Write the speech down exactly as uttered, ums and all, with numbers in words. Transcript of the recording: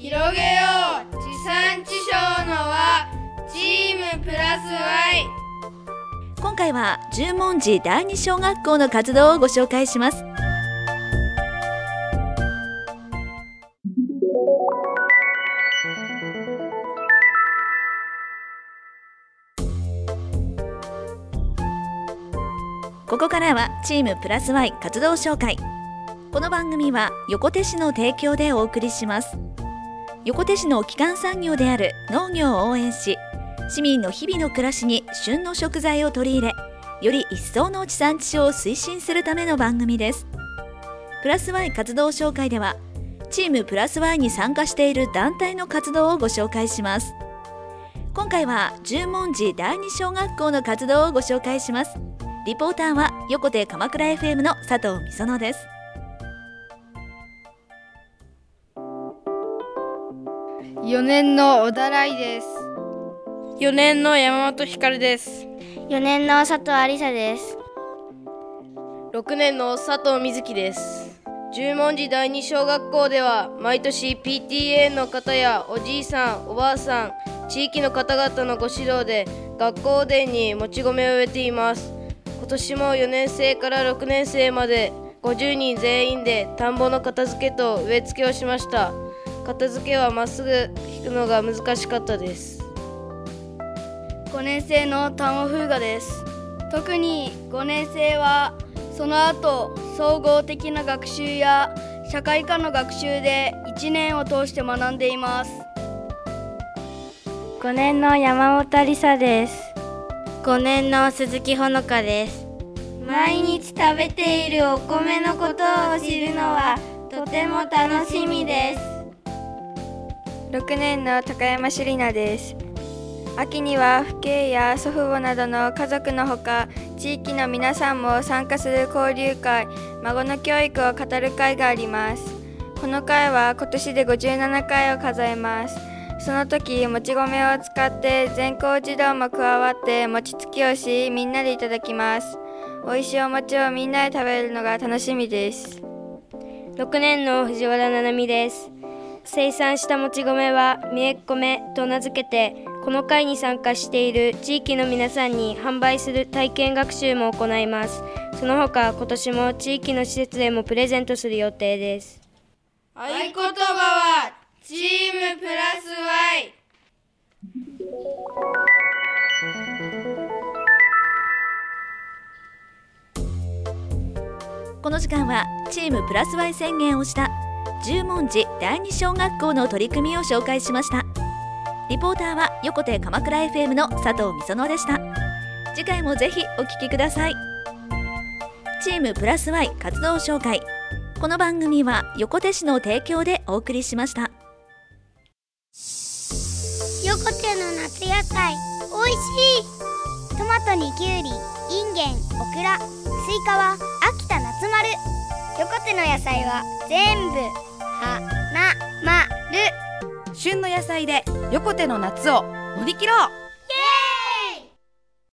広げよう地産地消の輪チームプラス Y。 今回は十文字第二小学校の活動をご紹介します。ここからはチームプラス Y 活動紹介。この番組は横手市の提供でお送りします。横手市の基幹産業である農業を応援し、市民の日々の暮らしに旬の食材を取り入れ、より一層の地産地消を推進するための番組です。プラス Y 活動紹介では、チームプラス Y に参加している団体の活動をご紹介します。今回は十文字第二小学校の活動をご紹介します。リポーターは横手鎌倉 エフエム の佐藤美園です。 よねんの小田来です。 よねんの山本光です。 よねんの佐藤ありさです。 ろくねんの佐藤瑞希です。十文字第二小学校では毎年 ピーティーエー の方やおじいさんおばあさん、地域の方々のご指導で学校おでんにもち米を植えています。今年もよねん生からろくねん生までごじゅうにん全員で田んぼの片付けと植え付けをしました。片付けはまっすぐ引くのが難しかったです。 ごねん生の田尾風雅です。特にごねん生はその後総合的な学習や社会科の学習でいちねんを通して学んでいます。 ごねんの山本ありさです。ごねんの鈴木ほのかです。毎日食べているお米のことを知るのはとても楽しみです。 ろくねんの高山朱里奈です。秋には父兄や祖父母などの家族のほか、地域の皆さんも参加する交流会、孫の教育を語る会があります。この会は今年でごじゅうななかいを数えます。その時、もち米を使って全校児童も加わって餅つきをし、みんなでいただきます。美味しいお餅をみんなで食べるのが楽しみです。 ろくねんの藤原七海です。生産したもち米はみえ米と名付けて、この会に参加している地域の皆さんに販売する体験学習も行います。その他、今年も地域の施設でもプレゼントする予定です。 合言葉はチームプラス Y。 この時間はチームプラス Y 宣言をした十文字第二小学校の取り組みを紹介しました。リポーターは横手鎌倉 エフエム の佐藤美園でした。次回もぜひお聞きください。チームプラス Y 活動紹介。この番組は横手市の提供でお送りしました。 横手の夏野菜おいしい。トマトにきゅうり、インゲン、オクラ、スイカは秋田夏丸。横手の野菜は全部はなまる。 旬の野菜で横手の夏を乗り切ろう。